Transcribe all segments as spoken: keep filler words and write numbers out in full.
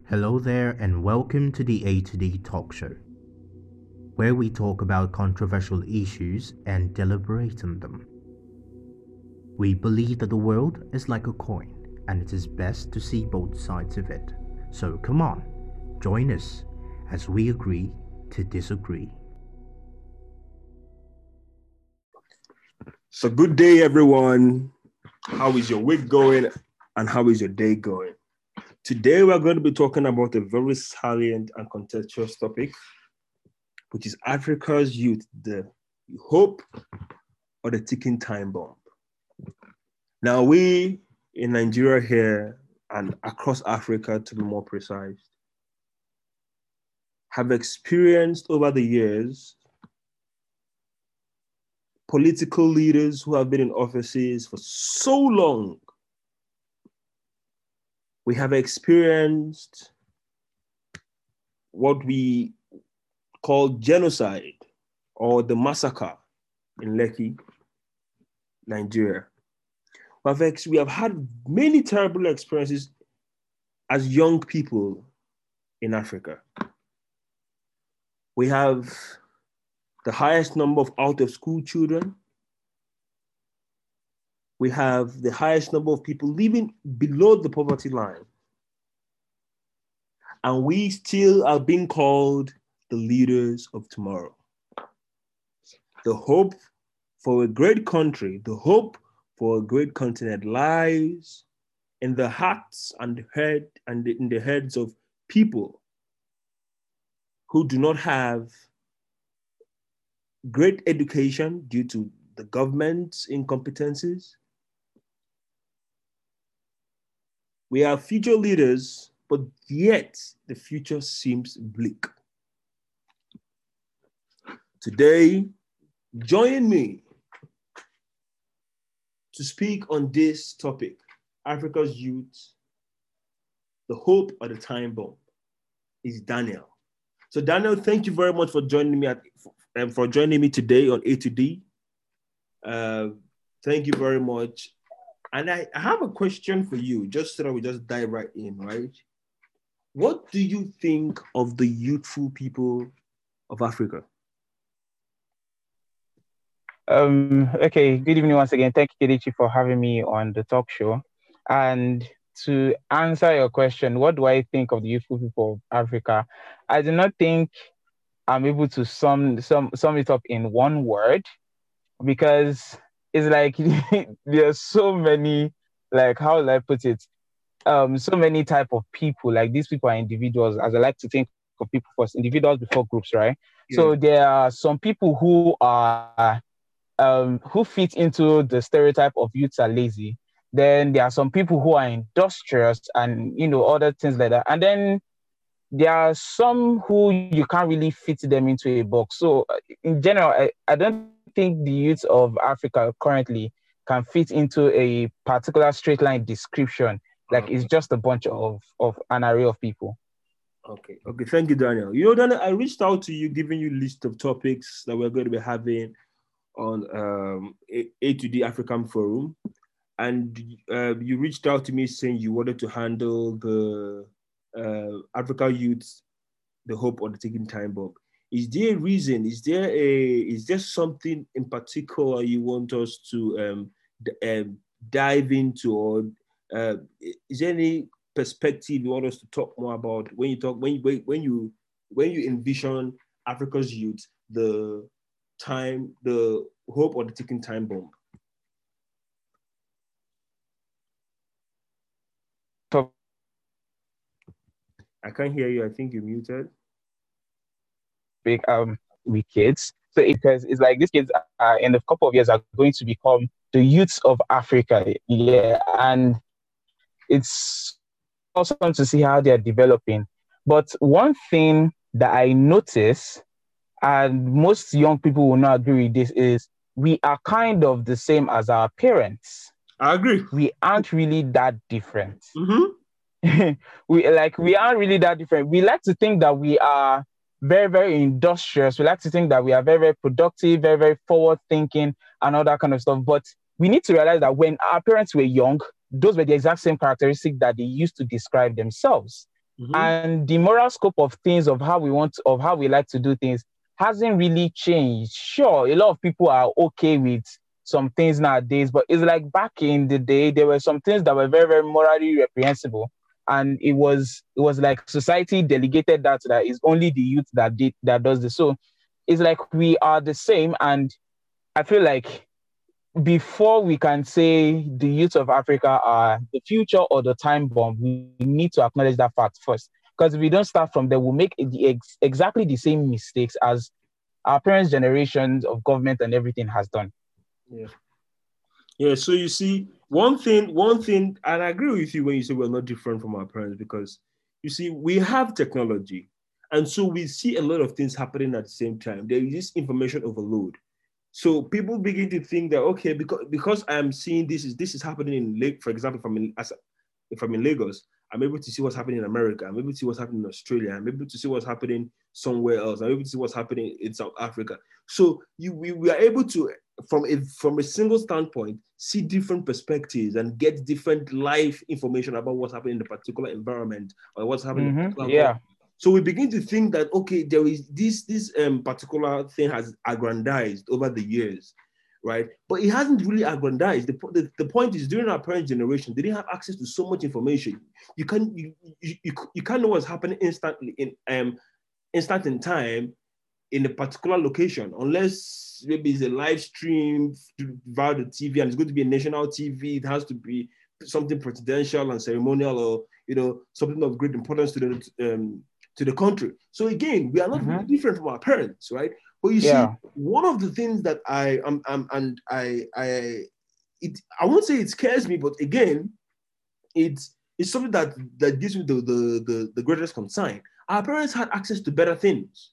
Hello there, and welcome to the A to D Talk Show, where we talk about controversial issues and deliberate on them. We believe that the world is like a coin, and it is best to see both sides of it. So come on, join us as we agree to disagree. So, good day, everyone. How is your week going, and how is your day going? Today, we're going to be talking about a very salient and contentious topic, which is Africa's youth, the hope or the ticking time bomb. Now, we in Nigeria here and across Africa, to be more precise, have experienced over the years political leaders who have been in offices for so long. We have experienced what we call genocide or the massacre in Lekki, Nigeria. We have, ex- we have had many terrible experiences as young people in Africa. We have the highest number of out-of-school children. We have the highest number of people living below the poverty line. And we still are being called the leaders of tomorrow. The hope for a great country, the hope for a great continent lies in the hearts and the head and in the heads of people who do not have great education due to the government's incompetencies. We are future leaders, but yet the future seems bleak. Today, join me to speak on this topic, Africa's youth, the hope or the time bomb, is Daniel. So Daniel, thank you very much for joining me at, for, for joining me today on A to D. Uh, thank you very much. And I, I have a question for you, just so that we just dive right in, right? What do you think of the youthful people of Africa? Um, okay, good evening once again. Thank you, Kelechi, for having me on the talk show. And to answer your question, what do I think of the youthful people of Africa? I do not think I'm able to sum sum sum it up in one word, because it's like there's so many, like, how will I put it? Um, so many type of people. Like, these people are individuals, as I like to think of people first, individuals before groups, right? Yeah. So there are some people who are um who fit into the stereotype of youths are lazy. Then there are some people who are industrious and you know other things like that. And then there are some who you can't really fit them into a box. So uh, in general, I, I don't think the youth of Africa currently can fit into a particular straight line description. Like, okay. It's just a bunch of, of an array of people. Okay, okay, thank you, Daniel. You know, Daniel, I reached out to you, giving you a list of topics that we're going to be having on um, A, A to D African Forum. And uh, you reached out to me saying you wanted to handle the uh, Africa youth, the hope or the ticking time bomb. Is there a reason? Is there a? Is there something in particular you want us to um, d- um, dive into, or uh, is there any perspective you want us to talk more about when you talk when you when you when you envision Africa's youth, the time, the hope or the ticking time bomb? I can't hear you. I think you're muted. Big um with kids. So because it's like these kids are in a couple of years are going to become the youths of Africa. Yeah. And it's awesome to see how they're developing. But one thing that I notice, and most young people will not agree with this, is we are kind of the same as our parents. I agree. We aren't really that different. Mm-hmm. we like we aren't really that different. We like to think that we are very, very industrious. We like to think that we are very, very productive, very, very forward thinking and all that kind of stuff. But we need to realize that when our parents were young, those were the exact same characteristics that they used to describe themselves. Mm-hmm. And the moral scope of things, of how we want, of how we like to do things, hasn't really changed. Sure, a lot of people are okay with some things nowadays, but it's like back in the day, there were some things that were very, very morally reprehensible. And it was it was like society delegated that that is only the youth that did that does this. So it's like we are the same. And I feel like before we can say the youth of Africa are the future or the time bomb, we need to acknowledge that fact first. Because if we don't start from there, we'll make the ex- exactly the same mistakes as our parents' generations of government and everything has done. Yeah. Yeah. So you see, one thing, one thing, and I agree with you when you say we're not different from our parents, because you see, we have technology. And so we see a lot of things happening at the same time. There is this information overload. So people begin to think that, okay, because because I'm seeing this is this is happening in Lake, for example, if I'm in as, if I'm in Lagos, I'm able to see what's happening in America. I'm able to see what's happening in Australia. I'm able to see what's happening somewhere else. I'm able to see what's happening in South Africa. So you we, we are able to, from a from a single standpoint, see different perspectives and get different live information about what's happening in a particular environment or what's happening Mm-hmm. in a particular Yeah. country. So we begin to think that, okay, there is this this um, particular thing has aggrandized over the years, right? But it hasn't really aggrandized. The, the, the point is, during our parents' generation, they didn't have access to so much information. You can't you, you, you, you can't know what's happening instantly in um instant in time in a particular location, unless maybe it's a live stream via the T V and it's going to be a national T V. It has to be something presidential and ceremonial, or you know, something of great importance to the um, to the country. So again, we are not mm-hmm. really different from our parents, right? But you Yeah. see, one of the things that I am, um, um, and I, I, it, I won't say it scares me, but again, it's it's something that that gives me the the the, the greatest concern. Our parents had access to better things.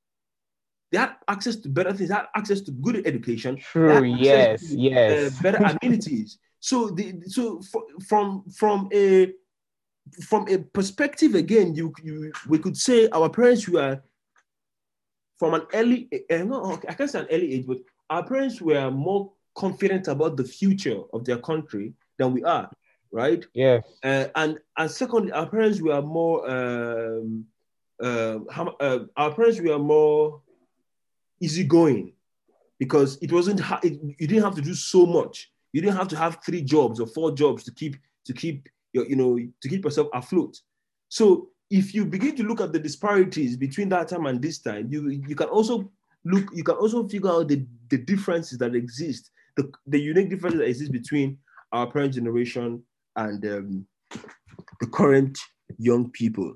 They had access to better things. They had access to good education. True. They had access Yes. to Yes. uh, better amenities. So the so for, from from a from a perspective, again, you, you we could say our parents were from an early, uh, no, I can't say an early age, but our parents were more confident about the future of their country than we are, right? Yes. Uh, and and secondly, our parents were more um, uh, how, uh, our parents were more easygoing, because it wasn't ha- it, you didn't have to do so much. You didn't have to have three jobs or four jobs to keep to keep your, you know, to keep yourself afloat. So if you begin to look at the disparities between that time and this time, you you can also look, you can also figure out the, the differences that exist, the, the unique differences that exist between our parent generation and um, the current young people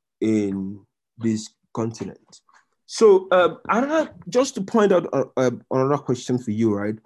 in this continent. So um, another, just to point out uh, uh, another question for you, right?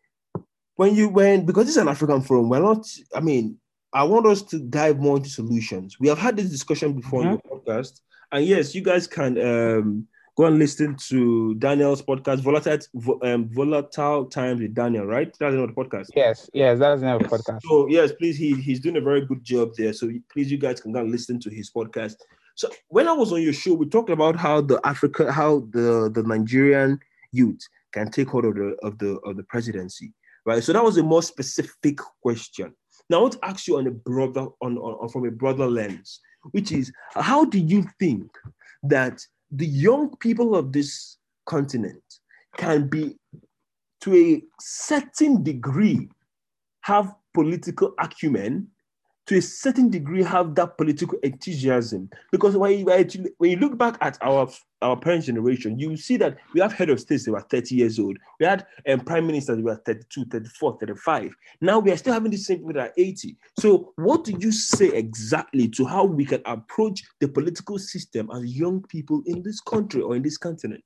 When you when because it's an African forum, we're not. I mean, I want us to dive more into solutions. We have had this discussion before mm-hmm. on your podcast, and yes, you guys can um, go and listen to Daniel's podcast, Volatile um, Volatile Times with Daniel. Right? That's another podcast. Yes, yes, that's another podcast. So yes, please, he he's doing a very good job there. So please, you guys can go and listen to his podcast. So when I was on your show, we talked about how the Africa, how the, the Nigerian youth can take hold of the of the of the presidency, right? So that was a more specific question. Now I want to ask you on a broader, on, on from a broader lens, which is, how do you think that the young people of this continent can be, to a certain degree, have political acumen, to a certain degree, have that political enthusiasm? Because when you, when you look back at our, our parents' generation, you see that we have head of states that were thirty years old. We had um, prime ministers that were thirty-two, thirty-four, thirty-five. Now we are still having the same people that are eighty. So what do you say exactly to how we can approach the political system as young people in this country or in this continent?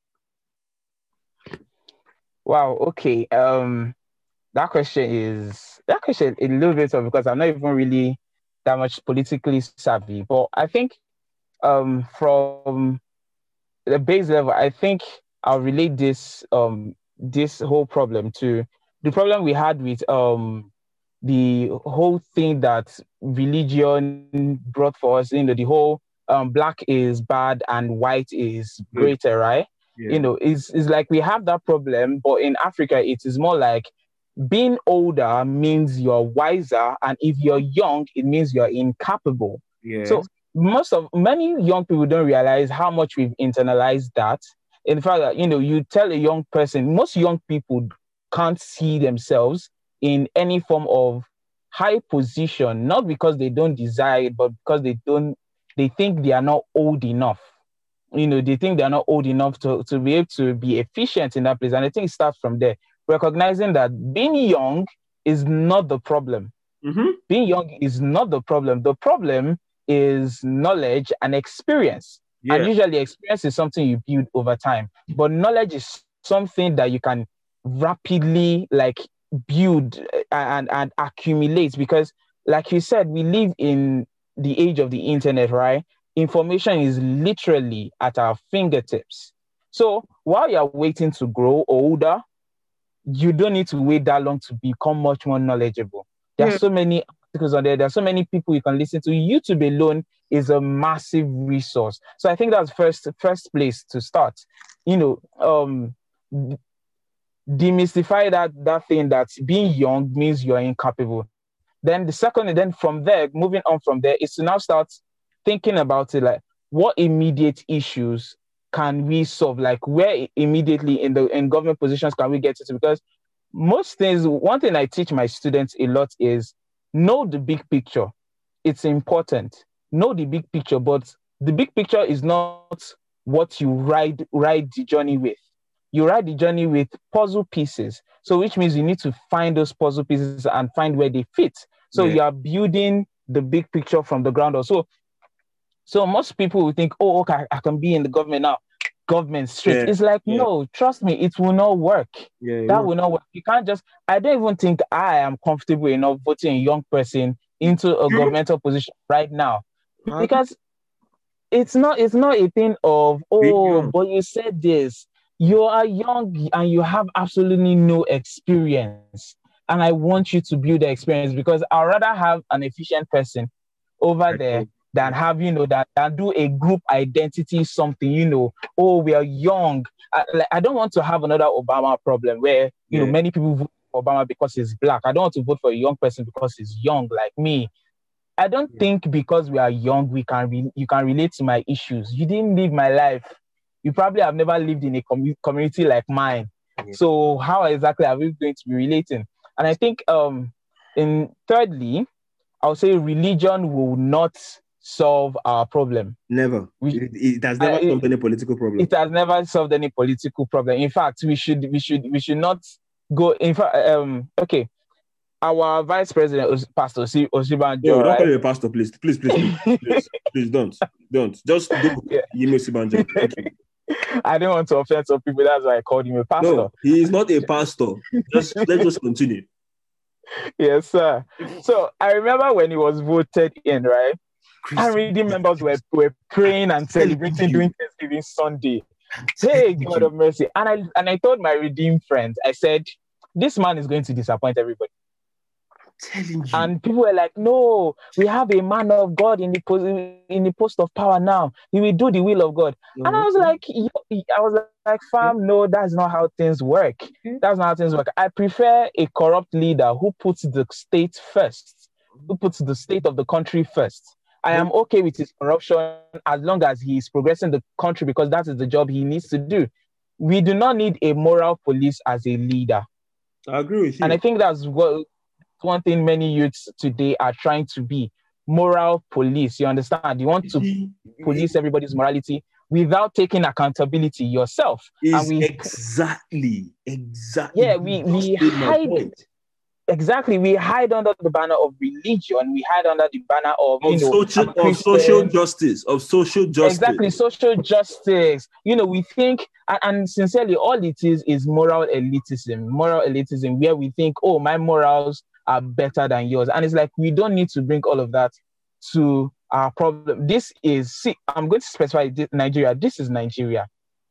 Wow, okay. Um, that question is that question is a little bit tough because I'm not even really that much politically savvy. But I think um, from the base level, I think I'll relate this um, this whole problem to the problem we had with um, the whole thing that religion brought for us. You know, the whole um, black is bad and white is greater, right? Yeah. You know, it's, it's like we have that problem, but in Africa, it is more like being older means you're wiser, and if you're young, it means you're incapable. Yes. So most of many young people don't realize how much we've internalized that. In fact, you know, you tell a young person, most young people can't see themselves in any form of high position, not because they don't desire it, but because they don't, they think they are not old enough. You know, they think they're not old enough to, to be able to be efficient in that place. And I think it starts from there, recognizing that being young is not the problem. Mm-hmm. Being young is not the problem. The problem is knowledge and experience. Yeah. And usually experience is something you build over time. But knowledge is something that you can rapidly like build and, and accumulate, because like you said, we live in the age of the internet, right? Information is literally at our fingertips. So while you're waiting to grow older, you don't need to wait that long to become much more knowledgeable. There are Yeah. so many articles on there. There are so many people you can listen to. YouTube alone is a massive resource. So I think that's first first place to start. You know, um, demystify that that thing that being young means you're incapable. Then the second, and then from there, moving on from there, is to now start thinking about it, like what immediate issues can we solve? Like where immediately in the in government positions can we get to? Because most things, one thing I teach my students a lot is know the big picture. It's important. Know the big picture, but the big picture is not what you ride ride the journey with. You ride the journey with puzzle pieces. So which means you need to find those puzzle pieces and find where they fit. So Yeah. you are building the big picture from the ground up. So, so most people will think, oh, okay, I can be in the government now. Government straight. Yeah. It's like, Yeah. no, trust me, it will not work. Yeah, That will. will not work. You can't just, I don't even think I am comfortable enough voting a young person into a governmental position right now. Huh? Because it's not, it's not a thing of, oh, but you said this. You are young and you have absolutely no experience. And I want you to build the experience, because I'd rather have an efficient person over there than have, you know, that, that do a group identity something, you know, oh, we are young. I, like, I don't want to have another Obama problem where, you Yeah. know, many people vote for Obama because he's black. I don't want to vote for a young person because he's young like me. I don't Yeah. think because we are young, we can re- you can relate to my issues. You didn't live my life. You probably have never lived in a com- community like mine. Yeah. So how exactly are we going to be relating? And I think, um, in thirdly, I'll say religion will not solve our problem. Never. We, it, it has never I- solved any political problem. It has never solved any political problem. In fact, we should we should we should not go. In fact, um, okay, our vice president, Os- Pastor Osi- Osibanjo, No, don't right? call me a pastor, please. Please, please, please, please, please don't. Don't. Just don't. Yeah. Yemi Osibanjo. Thank you. I didn't want to offend some people. That's why I called him a pastor. No, he is not a pastor. Just let's just continue. Yes, sir. So I remember when he was voted in, right? And reading members were, were praying and celebrating during Thanksgiving Sunday. Hey, God of mercy. And I and I told my redeemed friends, I said, this man is going to disappoint everybody. Telling you. And people were like, no, we have a man of God in the post in the post of power now. He will do the will of God. No, And I was like, I was like, fam, no, that's not how things work. That's not how things work. I prefer a corrupt leader who puts the state first, who puts the state of the country first. I am okay with his corruption as long as he is progressing the country, because that is the job he needs to do. We do not need a moral police as a leader. I agree with you. And I think that's what one thing many youths today are trying to be: moral police. You understand? You want to police everybody's morality without taking accountability yourself. Is And we exactly, exactly. yeah, we we Just made my hide point. exactly. We hide under the banner of religion. We hide under the banner of, you Of know, social, I'm a of social Christian. justice, of social justice. Exactly, social justice. You know, we think, and, and sincerely, all it is is moral elitism. Moral elitism, where we think, oh, my morals are better than yours. And it's like, we don't need to bring all of that to our problem. This is, see, I'm going to specify this, Nigeria. This is Nigeria.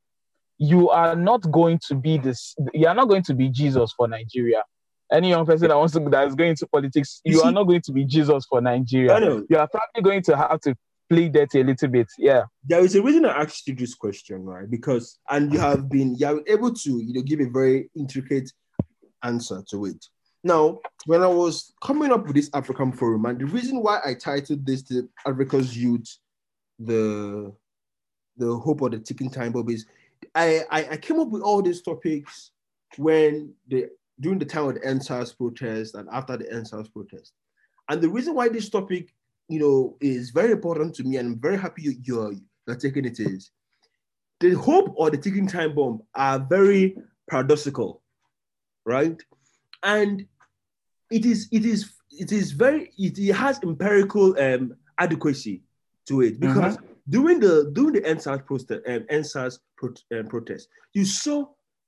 You are not going to be this, you are not going to be Jesus for Nigeria. Any young person that wants to, that is going into politics, you, You are see- not going to be Jesus for Nigeria. I know. You are probably going to have to play dirty a little bit. Yeah. There is a reason I asked you this question, right? Because, and you have been, you are able to, you know, give a very intricate answer to it. Now, when I was coming up with this African Forum, and the reason why I titled this the Africa's Youth the the hope or the ticking time bomb is I, I, I came up with all these topics when the during the time of the N S A S protest and after the N S A S protest. And the reason why this topic, you know, is very important to me, and I'm very happy you, you're, you're taking it, is the hope or the ticking time bomb are very paradoxical, right? And it is it is it is very it, it has empirical um, adequacy to it, because mm-hmm. during the during the N S A S protest, um, N S A S pro, um, protest, you saw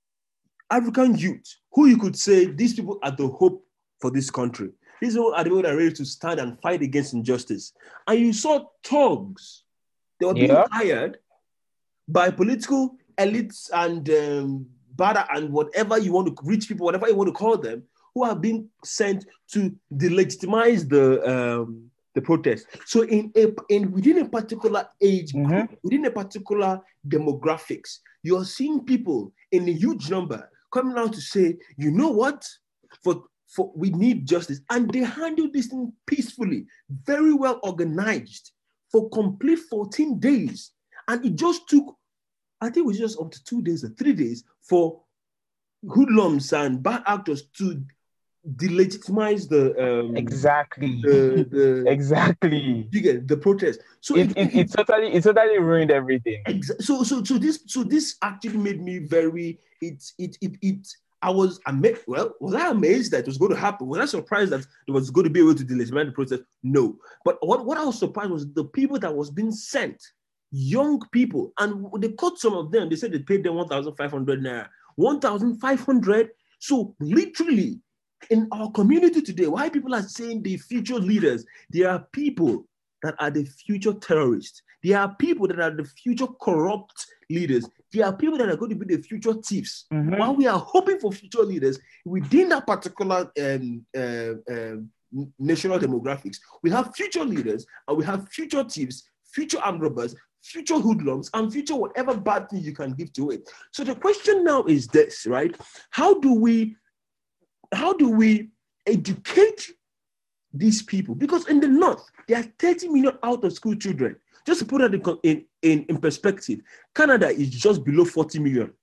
African youth who you could say these people are the hope for this country. These people are the people that are ready to stand and fight against injustice. And you saw thugs. They were being yeah. hired by political elites and um, bada and whatever you want to, rich people, whatever you want to call them, who are being sent to delegitimize the um, the protest. So in a in within a particular age group, mm-hmm. within a particular demographics, you're seeing people in a huge number coming out to say, you know what, for for we need justice, and they handled this thing peacefully, very well organized for complete fourteen days, and it just took, I think it was just up to two days or three days for hoodlums and bad actors to delegitimize the um, exactly the, the exactly you get the protest. So it, it, it, it, it totally it totally ruined everything. Exa- so so so this so this actually made me very it it it it I was amazed. Well, was I amazed that it was going to happen? Was I surprised that it was going to be able to delegitimize the protest? No. But what, what I was surprised was the people that was being sent, young people, and they caught some of them. They said they paid them one thousand five hundred naira. one thousand five hundred. So literally, in our community today, why people are saying the future leaders, there are people that are the future terrorists. There are people that are the future corrupt leaders. There are people that are going to be the future thieves. Mm-hmm. While we are hoping for future leaders within that particular um, uh, um, national demographics, we have future leaders and we have future thieves, future armed robbers, future hoodlums, and future whatever bad thing you can give to it. So the question now is this, right? How do we, how do we educate these people? Because in the North, there are thirty million out of school children. Just to put that in, in, in perspective, Canada is just below forty million.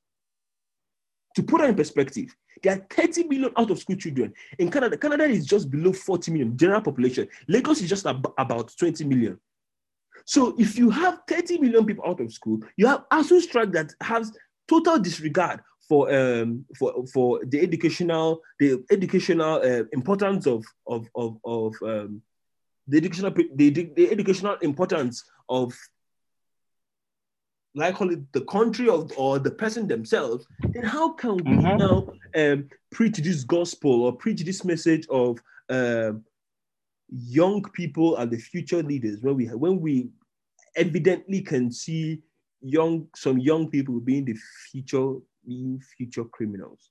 To put that in perspective, there are thirty million out of school children. In Canada, Canada is just below forty million, general population. Lagos is just ab- about twenty million. So if you have thirty million people out of school, you have ASUU strike that has total disregard for um for for the educational the educational uh, importance of of of of um, the educational the, the educational importance of, like call it, the country of or the person themselves. Then how can we mm-hmm. now um, preach this gospel or preach this message of um, young people are the future leaders when we when we evidently can see young some young people being the future being future criminals?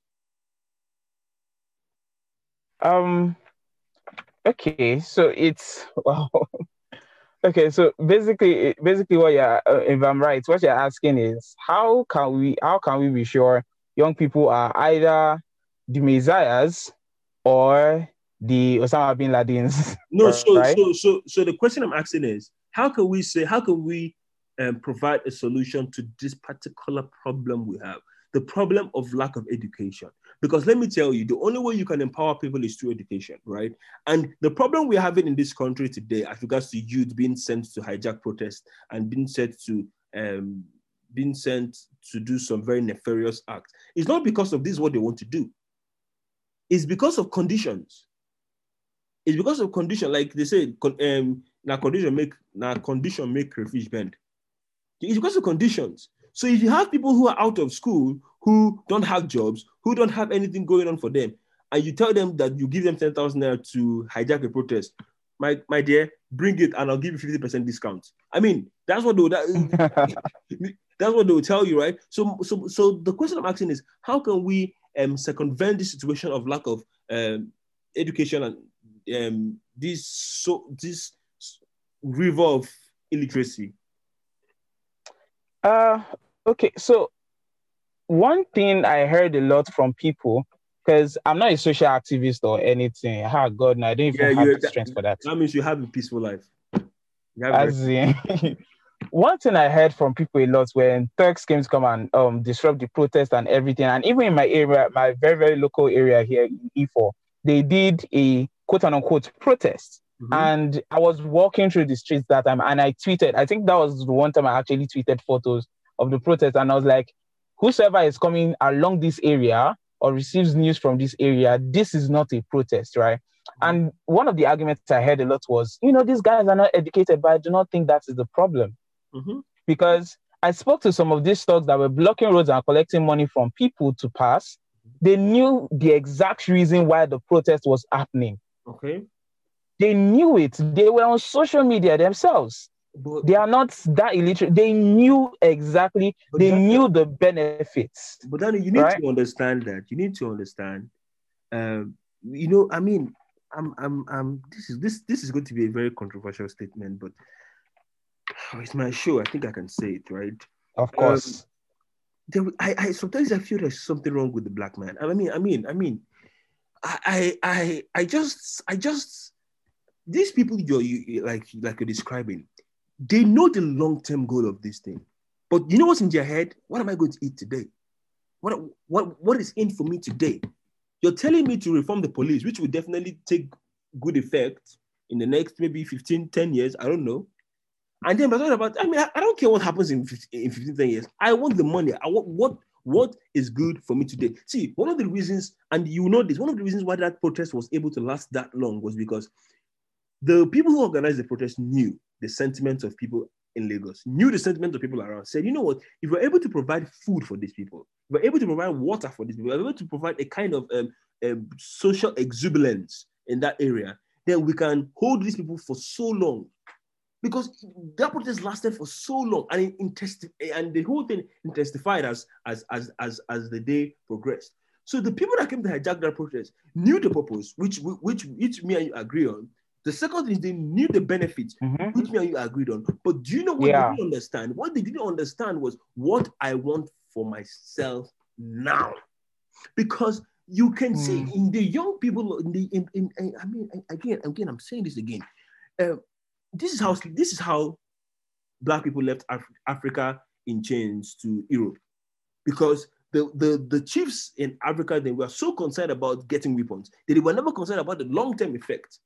Um. Okay, so it's wow. Okay, so basically, basically, what you're, uh, if I'm right, what you're asking is how can we, how can we be sure young people are either the messiahs or the Osama bin Ladens? No, so right? so so so the question I'm asking is how can we say how can we um, provide a solution to this particular problem we have? The problem of lack of education. Because let me tell you, the only way you can empower people is through education, right? And the problem we're having in this country today, as regards to youth being sent to hijack protests and being sent to um, being sent to do some very nefarious acts, is not because of this is what they want to do. It's because of conditions. It's because of condition, like they say, um, now condition make now condition make crayfish bend. It's because of conditions. So if you have people who are out of school, who don't have jobs, who don't have anything going on for them, and you tell them that you give them ten thousand naira to hijack a protest, my, my dear, bring it and I'll give you fifty percent discount. I mean, that's what they would, that, that's what they will tell you, right? So, so, so the question I'm asking is, how can we um, circumvent this situation of lack of um, education and um, this so this river of illiteracy? Uh, okay, so one thing I heard a lot from people, because I'm not a social activist or anything. Oh, God, no, I don't even yeah, have the strength for that. That means you have a peaceful life. As in, one thing I heard from people a lot when Turks came to come and um, disrupt the protest and everything, and even in my area, my very, very local area here in E four, they did a quote unquote protest. Mm-hmm. And I was walking through the streets that time and I tweeted, I think that was the one time I actually tweeted photos of the protest. And I was like, whosoever is coming along this area or receives news from this area, this is not a protest, right? Mm-hmm. And one of the arguments I heard a lot was, you know, these guys are not educated, but I do not think that is the problem. Mm-hmm. Because I spoke to some of these thugs that were blocking roads and collecting money from people to pass. They knew the exact reason why the protest was happening. Okay. They knew it. They were on social media themselves. But they are not that illiterate. They knew exactly. They Daniel, knew the benefits. But Daniel, you need right? to understand that. You need to understand. Um, you know, I mean, I'm, I'm, I'm. This is this, this is going to be a very controversial statement, but oh, it's my show. I think I can say it, right? Of course. Um, there, I, I sometimes I feel there's something wrong with the black man. I mean, I mean, I mean, I, I, I just, I just. These people you're you, like like you're describing, they know the long-term goal of this thing. But you know what's in their head? What am I going to eat today? What what what is in for me today? You're telling me to reform the police, which will definitely take good effect in the next maybe fifteen, ten years. I don't know. And then we're talking about, I mean, I, I don't care what happens in fifteen, in fifteen, ten years. I want the money. I want what what is good for me today. See, one of the reasons, and you know this, one of the reasons why that protest was able to last that long was because the people who organized the protest knew the sentiments of people in Lagos, knew the sentiment of people around, said, you know what, if we're able to provide food for these people, if we're able to provide water for these people, if we're able to provide a kind of um, um, social exuberance in that area, then we can hold these people for so long. Because that protest lasted for so long, and it intesti- and the whole thing intensified as, as, as, as, as the day progressed. So the people that came to hijack that protest knew the purpose, which, which, which me and you agree on. The second thing is they knew the benefits, mm-hmm. which me and you agreed on. But do you know what yeah. they didn't understand? What they didn't understand was what I want for myself now. Because you can mm. see in the young people, in the in, in, in I mean, again, again, I'm saying this again. Uh, this is how this is how Black people left Af- Africa in chains to Europe, because the, the, the chiefs in Africa, they were so concerned about getting weapons that they were never concerned about the long-term effect.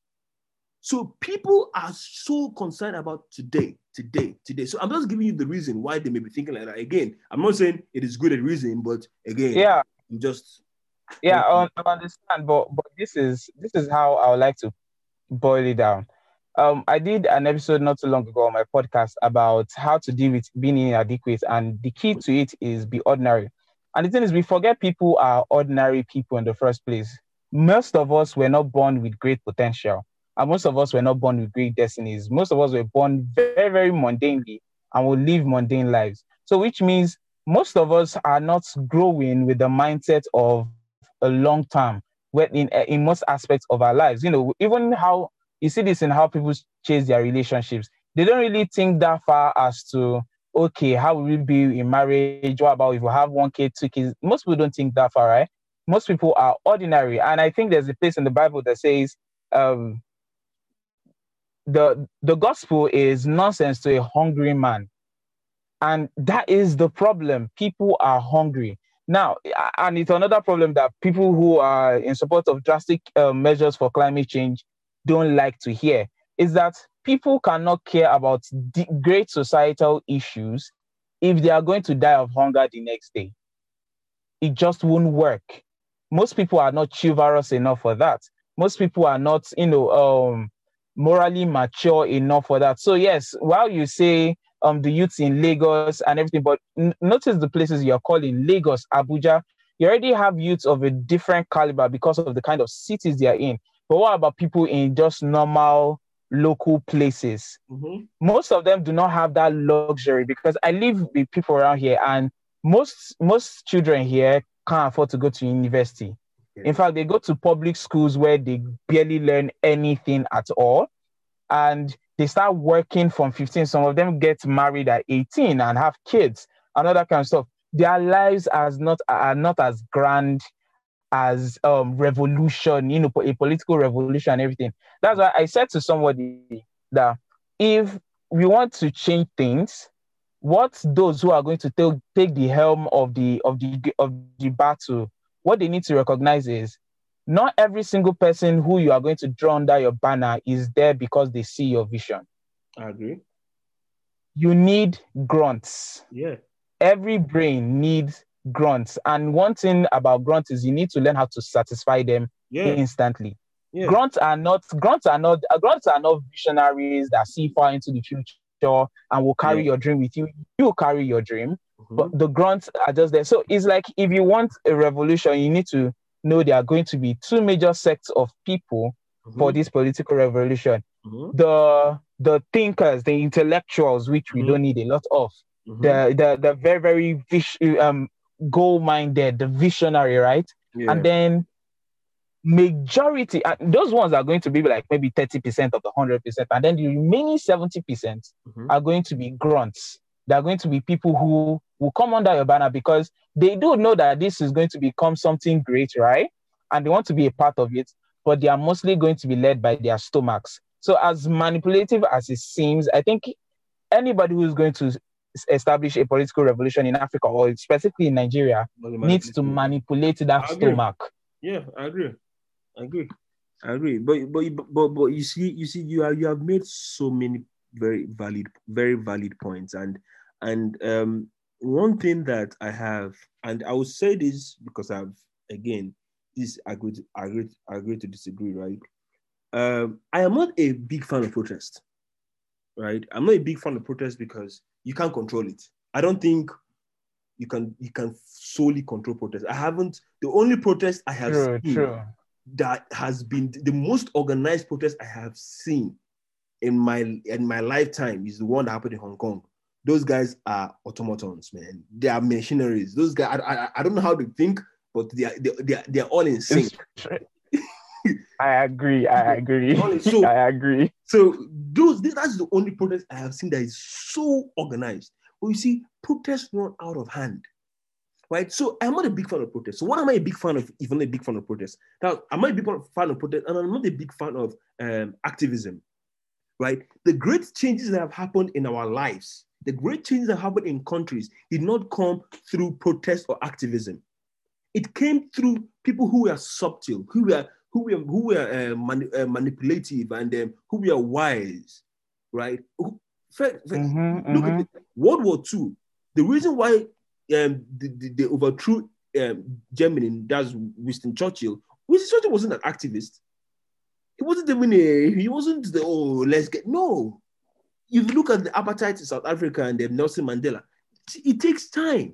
So people are so concerned about today, today, today. So I'm just giving you the reason why they may be thinking like that. Again, I'm not saying it is good at reason, but again, yeah, I'm just yeah, I understand. But but this is this is how I would like to boil it down. Um, I did an episode not too long ago on my podcast about how to deal with being inadequate, and the key to it is be ordinary. And the thing is, we forget people are ordinary people in the first place. Most of us were not born with great potential. And most of us were not born with great destinies. Most of us were born very, very mundanely and will live mundane lives. So which means most of us are not growing with the mindset of a long term in, in most aspects of our lives. You know, even how you see this in how people chase their relationships. They don't really think that far as to, okay, how will we be in marriage? What about if we have one kid, two kids? Most people don't think that far, right? Most people are ordinary. And I think there's a place in the Bible that says, um, The, the gospel is nonsense to a hungry man. And that is the problem. People are hungry. Now, and it's another problem that people who are in support of drastic uh, measures for climate change don't like to hear, is that people cannot care about the great societal issues if they are going to die of hunger the next day. It just won't work. Most people are not chivalrous enough for that. Most people are not, you know, um, morally mature enough for that. So yes, while you say um the youths in Lagos and everything, but n- notice the places you're calling Lagos, Abuja, you already have youths of a different caliber because of the kind of cities they're in. But what about people in just normal local places? Mm-hmm. Most of them do not have that luxury, because I live with people around here, and most most children here can't afford to go to university. In fact, they go to public schools where they barely learn anything at all. And they start working from fifteen. Some of them get married at eighteen and have kids and all that kind of stuff. Their lives as not, are not as grand as um, revolution, you know, a political revolution and everything. That's why I said to somebody that if we want to change things, what those who are going to take, take the helm of the of the of the battle, what they need to recognize is not every single person who you are going to draw under your banner is there because they see your vision. I agree. You need grunts. Yeah. Every brain needs grunts. And one thing about grunts is you need to learn how to satisfy them yeah. instantly. Yeah. Grunts are not grunts are not uh, grunts are not visionaries that see far into the future and will carry yeah. your dream with you. You carry your dream, mm-hmm. but the grunts are just there. So it's like if you want a revolution, you need to know there are going to be two major sects of people mm-hmm. for this political revolution. Mm-hmm. The the thinkers, the intellectuals, which we mm-hmm. don't need a lot of. Mm-hmm. The the the very very vis- um goal-minded, the visionary, right? Yeah. And then majority, uh, those ones are going to be like maybe thirty percent of the one hundred percent, and then the remaining seventy percent mm-hmm. are going to be grunts. They're going to be people who will come under your banner because they do know that this is going to become something great, right? And they want to be a part of it, but they are mostly going to be led by their stomachs. So as manipulative as it seems, I think anybody who's going to establish a political revolution in Africa or specifically in Nigeria needs to manipulate that stomach. Yeah, I agree. I agree. I agree. But but but but you see, you see, you are you have made so many very valid, very valid points. And and um one thing that I have, and I will say this because I've again this agree to agree, agree to disagree, right? Um, I am not a big fan of protest. Right? I'm not a big fan of protest because you can't control it. I don't think you can you can solely control protest. I haven't the only protest I have true, seen true. that has been the most organized protest I have seen in my in my lifetime is the one that happened in Hong Kong. Those guys are automatons, man. They are machineries. Those guys, I, I, I don't know how they think, but they are they, they, are, they are all in sync. I agree. I agree. So, I agree. So those that's the only protest I have seen that is so organized. But you see, protests run out of hand. Right? So I'm not a big fan of protest. So what am I a big fan of if I'm not a big fan of protest? Now, I'm not a big fan of protest, and I'm not a big fan of um, activism. Right? The great changes that have happened in our lives, the great changes that happened in countries did not come through protest or activism. It came through people who were subtle, who were who were who were uh, mani- uh, manipulative, and um, who were wise, right? Who, for, for, mm-hmm, look mm-hmm. at it. World War Two. The reason why um, they, they overthrew um, Germany, that's Winston Churchill. Winston Churchill wasn't an activist. He wasn't even a. He wasn't the oh let's get no. If you look at the apartheid in South Africa and um, Nelson Mandela, it takes time.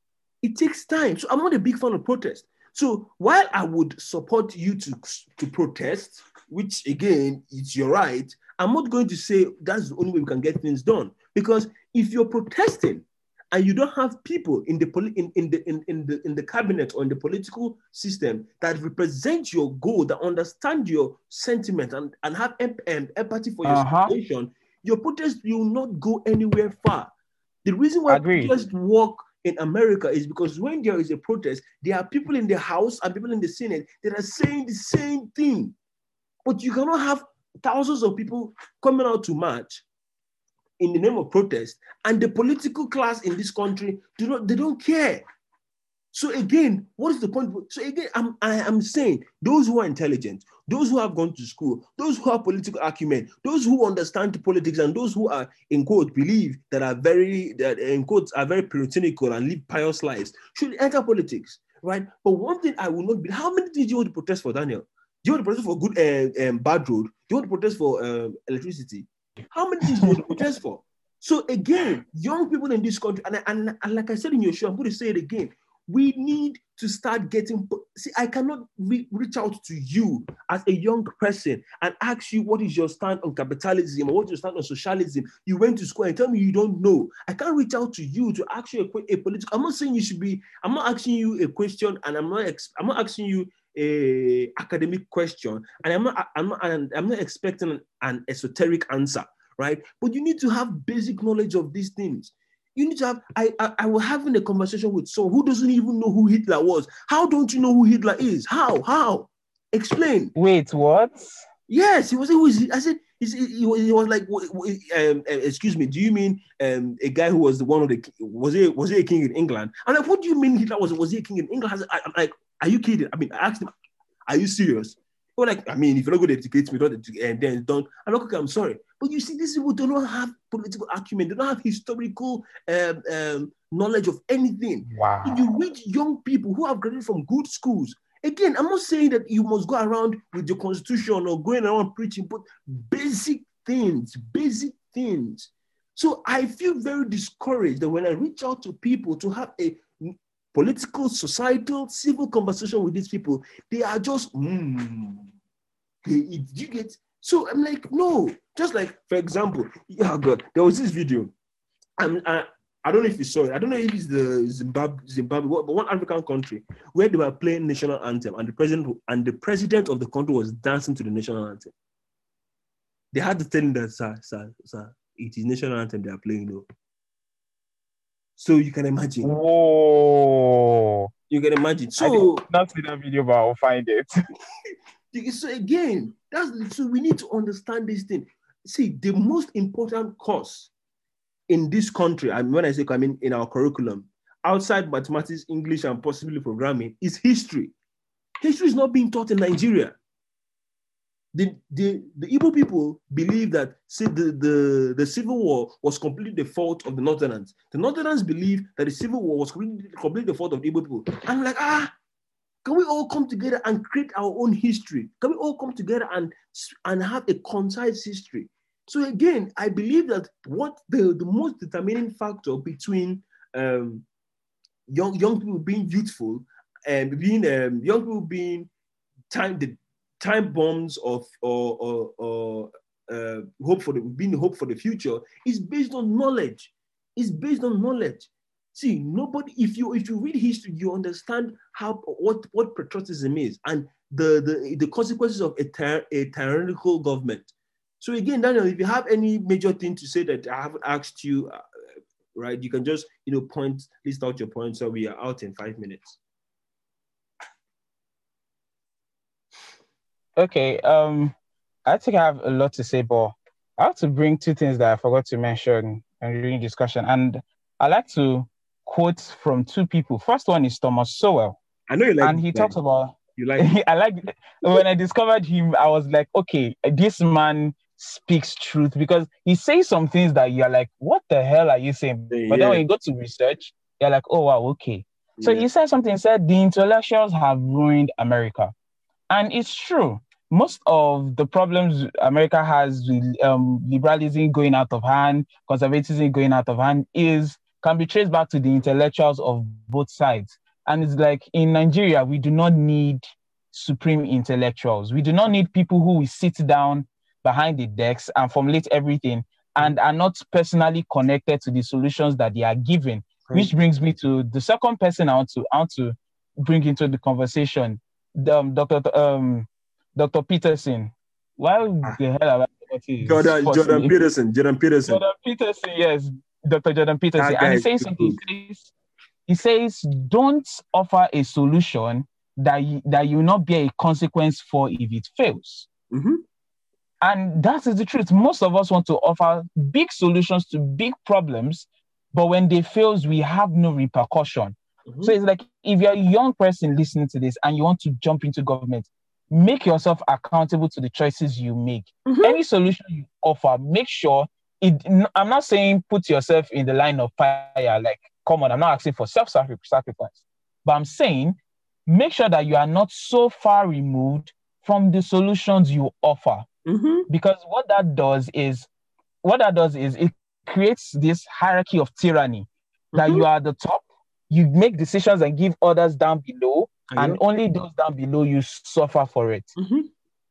It takes time. So I'm not a big fan of protest. So while I would support you to, to protest, which again, it's your right, I'm not going to say that's the only way we can get things done. Because if you're protesting and you don't have people in the poli- in, in the in, in the in the cabinet or in the political system that represent your goal, that understand your sentiment and, and have em- em- empathy for your uh-huh. situation, your protest will not go anywhere far. The reason why protests work in America is because when there is a protest, there are people in the House and people in the Senate that are saying the same thing. But you cannot have thousands of people coming out to march in the name of protest, and the political class in this country do not, they don't care. So again, what is the point? So again, I'm, I am saying those who are intelligent, those who have gone to school, those who have political acumen, those who understand politics, and those who are, in quote, believe that are very, that in quotes, are very puritanical and live pious lives should enter politics, right? But one thing I will not be, how many things do you want to protest for, Daniel? Do you want to protest for good, uh, um, bad road? Do you want to protest for um, electricity? How many things do you want to protest for? So again, young people in this country, and, and, and like I said in your show, I'm going to say it again, we need to start getting, see, I cannot re- reach out to you as a young person and ask you what is your stand on capitalism or what is your stand on socialism. You went to school and tell me you don't know. I can't reach out to you to ask you a, a political, I'm not saying you should be, I'm not asking you a question and I'm not, ex, I'm not asking you a academic question and I'm not, I'm not, I'm not expecting an, an esoteric answer, right? But you need to have basic knowledge of these things. You need to have, I, I, I was having a conversation with someone who doesn't even know who Hitler was. How don't you know who Hitler is? How? How? Explain. Wait, what? Yes, he was, who is he? I said, He's, he, he, was, he was like, um, excuse me, do you mean um, a guy who was the one of the was he was he a king in England? I'm like, what do you mean Hitler was was he a king in England? I, I'm like, are you kidding? I mean, I asked him, are you serious? Or like, I mean, if you're not going to educate me, don't and then don't. I'm like, okay, I'm sorry, but you see, these people do not have political acumen. They don't have historical um, um, knowledge of anything. Wow. If you read young people who have graduated from good schools. Again, I'm not saying that you must go around with your constitution or going around preaching, but basic things, basic things. So I feel very discouraged that when I reach out to people to have a political, societal, civil conversation with these people, they are just, mm, they, you get, so I'm like, no, just like, for example, yeah, God, there was this video, I'm, I, I don't know if you saw it. I don't know if it's the Zimbabwe, Zimbabwe, but one African country where they were playing national anthem, and the president and the president of the country was dancing to the national anthem. They had to tell him that, sir, sir, sir, it is national anthem they are playing now. So you can imagine. Whoa! You can imagine. So I did not see that video, but I'll find it. So again, that's so we need to understand this thing. See, the most important course in this country, and when I say I mean in our curriculum, outside mathematics, English, and possibly programming, is history. History is not being taught in Nigeria. The, the, the Igbo people believe that see, the, the, the Civil War was completely the fault of the Northerners. The Northerners believe that the Civil War was completely, completely the fault of the Igbo people. I'm like, ah, can we all come together and create our own history? Can we all come together and, and have a concise history? So again, I believe that what the, the most determining factor between um, young young people being youthful and being um, young people being time the time bombs of or or, or uh, hope for the being hope for the future is based on knowledge. It's based on knowledge. See, nobody. If you if you read history, you understand how what what patriotism is and the the, the consequences of a, tyr- a tyrannical government. So again, Daniel, if you have any major thing to say that I haven't asked you, uh, right, you can just, you know, point, list out your points so we are out in five minutes. Okay, um, I think I have a lot to say, but I have to bring two things that I forgot to mention during discussion. And I like to quote from two people. First one is Thomas Sowell. I know you like And he talks about, you like I like, when I discovered him, I was like, okay, this man speaks truth, because he says some things that you're like, what the hell are you saying? Yeah. But then when you go to research, you're like, oh wow, okay. Yeah. So he said something, he said the intellectuals have ruined America. And it's true. Most of the problems America has with um, liberalism going out of hand, conservatism going out of hand, is can be traced back to the intellectuals of both sides. And it's like in Nigeria, we do not need supreme intellectuals. We do not need people who will sit down behind the decks and formulate everything and are not personally connected to the solutions that they are given. Right. Which brings me to the second person I want to, I want to bring into the conversation, the, um, Doctor Um, Doctor Peterson. Why the hell have I Jordan, Jordan Peterson, Jordan Peterson. Jordan Peterson, yes, Doctor Jordan Peterson. And he says something, he says, he says, don't offer a solution that you, that you will not bear a consequence for if it fails. Mm-hmm. And that is the truth. Most of us want to offer big solutions to big problems, but when they fail, we have no repercussion. Mm-hmm. So it's like, if you're a young person listening to this and you want to jump into government, make yourself accountable to the choices you make. Mm-hmm. Any solution you offer, make sure it, I'm not saying put yourself in the line of fire, like, come on, I'm not asking for self-sacrifice, but I'm saying make sure that you are not so far removed from the solutions you offer. Mm-hmm. Because what that does is, what that does is it creates this hierarchy of tyranny, mm-hmm. that you are at the top, you make decisions and give others down below, I and know. Only those down below you suffer for it. Mm-hmm.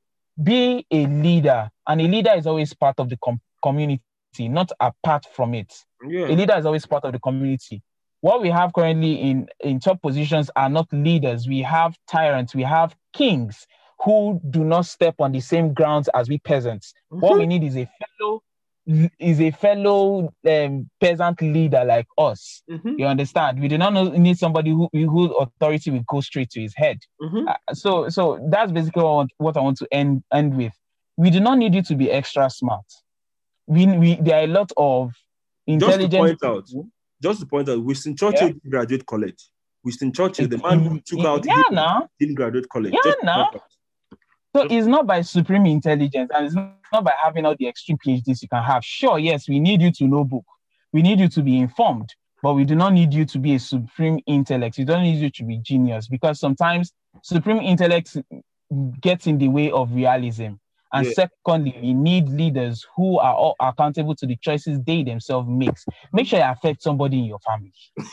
Be a leader, and a leader is always part of the com- community, not apart from it. Yeah. A leader is always part of the community. What we have currently in, in top positions are not leaders. We have tyrants, we have kings who do not step on the same grounds as we peasants. Mm-hmm. What we need is a fellow is a fellow um, peasant leader like us. Mm-hmm. You understand? We do not know, need somebody who whose authority will go straight to his head. Mm-hmm. Uh, so, so that's basically what I, want, what I want to end end with. we do not need you to be extra smart. We, we there are a lot of intelligent just to point people. out, just to point out, Winston Churchill Yeah. didn't graduate college. Winston Churchill, It, the man who it, took it, out yeah, Hitler, now. didn't graduate college. Yeah, just to now. point out. So it's not by supreme intelligence, and it's not by having all the extreme PhDs you can have. Sure, yes, we need you to know book. We need you to be informed, but we do not need you to be a supreme intellect. We don't need you to be genius, because sometimes supreme intellect gets in the way of realism. And Yeah. secondly, we need leaders who are all accountable to the choices they themselves make. Make sure you affect somebody in your family.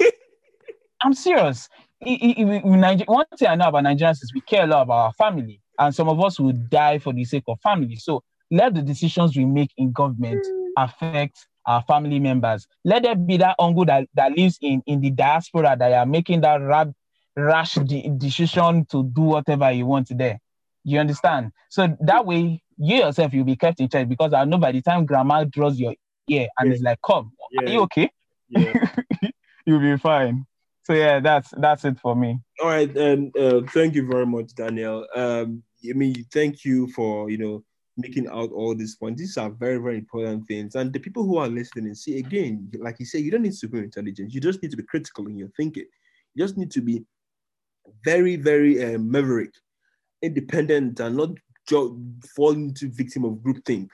I'm serious. I- I- I- in Niger- one thing I know about Nigerians is we care a lot about our family, and some of us will die for the sake of family. So let the decisions we make in government affect our family members. Let there be that uncle that, that lives in, in the diaspora that are making that rab, rash de- decision to do whatever you want there. You understand? So that way, you yourself, you'll be kept in check, because I know by the time grandma draws your ear and Yeah. is like, come, Yeah. are you okay? Yeah. You'll be fine. So yeah, that's that's it for me. All right, and uh, thank you very much, Daniel. Um, I mean, thank you for you know making out all these points. These are very very important things, and the people who are listening, see again, like you say, you don't need super intelligence. You just need to be critical in your thinking. You just need to be very very uh, maverick, independent, and not jo- fall into victim of groupthink.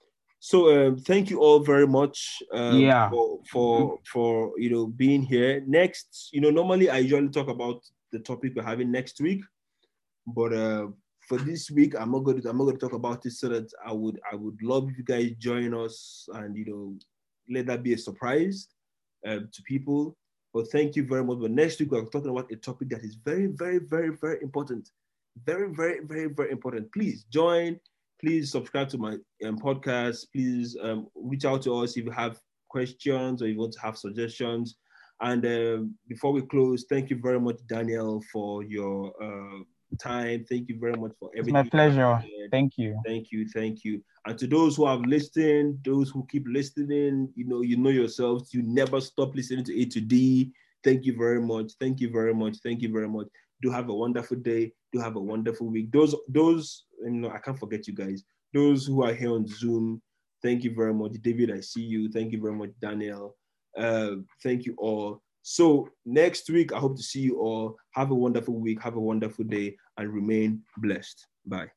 So um, thank you all very much um, Yeah. for for for you know being here. Next, you know, normally I usually talk about the topic we're having next week, but uh, for this week, I'm not going to I'm not going to talk about it. So that I would I would love if you guys join us and you know let that be a surprise uh, to people. But thank you very much. But next week we're talking about a topic that is very very very very important, very very very very important. Please join. Please subscribe to my um, podcast. Please um, reach out to us if you have questions or you want to have suggestions. And um, before we close, thank you very much, Daniel, for your uh, time. Thank you very much for It's everything. my pleasure. Thank you. Thank you, thank you. And to those who have listened, those who keep listening, you know, you know yourselves. You never stop listening to A to D. Thank you very much. Thank you very much. Thank you very much. Do have a wonderful day. Do have a wonderful week. Those, those, you know, I can't forget you guys. Those who are here on Zoom, thank you very much. David, I see you. Thank you very much, Daniel. Uh, thank you all. So next week, I hope to see you all. Have a wonderful week. Have a wonderful day and remain blessed. Bye.